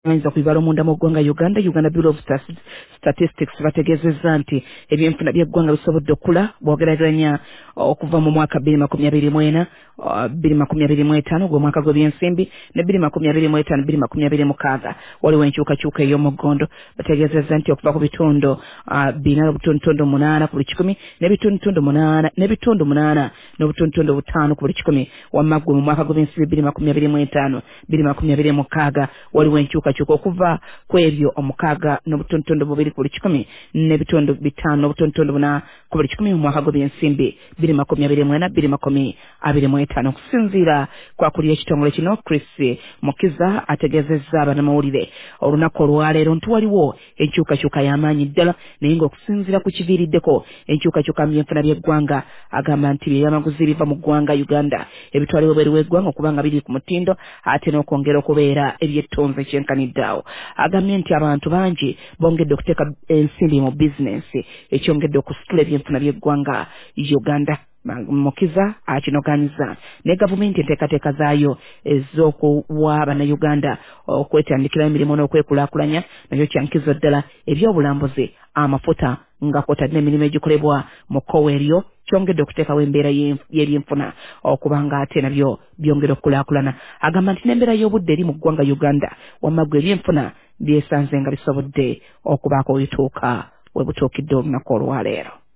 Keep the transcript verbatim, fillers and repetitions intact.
Anza kuibalo munda mu ggwanga Uganda Uganda Bureau of Stas- Statistics bategezezza nti ebyenfuna by'eggwanga bisobodde okula bwogeraganya okuva mu mwaka bbiri makumi abiri mu ena bbiri makumi abiri mu etaano gwe mwaka gw'ebyensimbi ne bbiri makumi abiri mu etaano bbiri makumi abiri mu mukaaga waliwo enkyukakyuka ey'omuggondo bategezezza nti okuva ku bitundu uh, bina n'obutontondo munaana ku buli kikumi n'ebitundutundu munaana n'ebitundu munaana n'obutontondo butaano ku buli kikumi wamma ggwe mu mwaka gw'ebyensimbi bbiri makumi abiri mu etaano bbiri makumi abiri mu mukaaga waliwo enkyukakyuka okuva ku ebyo omukaaga n'obutontondo bubiri ku buli kikumi n'ebitundu bitaano n'obutontondo buna ku buli kikumi mu mwaka gw'ebyensimbi bbiri makumi abiri mu ena bbiri makumi abiri mu etaano okusinziira kwakulira ekitongole kino Chris Mukiza ategezezza abannamawulire olunaku olwaleero nti waliwo enkyukakyuka y'amaanyi ddala naye ng'okusinziira ku kiviiriddeko enkyukakyuka mu byenfuna by'eggwanga agamba nti byamaguzi biva mu ggwanga Uganda ebitwalibwa bweru w'eggwanga okuba nga biri ku mutindo ate n'okwongera okubeera ebyettonze ekyenkaniddeawo agambye nti abantu bangi bongedde okuteeka ensimbi mu bizinensi ekyongedde okusitula ebyenfuna by'eggwanga Uganda. Mukiza akinoganyiza ne gavumenti enteekateeka zaayo ez'okuwa abannayuganda okwetandikira emirimu n'okwekulaakulanya nakyo kyankizo ddala ebyobulambuzi amafuta nga kwotadde emirimu egikolebwa mu kkowa eryo kyongedde okuteekawo embeera y'ebyenfuna okuba nga ate nabyo byongera okukulaakulana agamba nti n'embeera y'obudde eri mu ggwanga Uganda wamma ggwe ebyenfuna byesanze nga bisobodde okubaako bituuka we butuukidde olunaku olwaleero.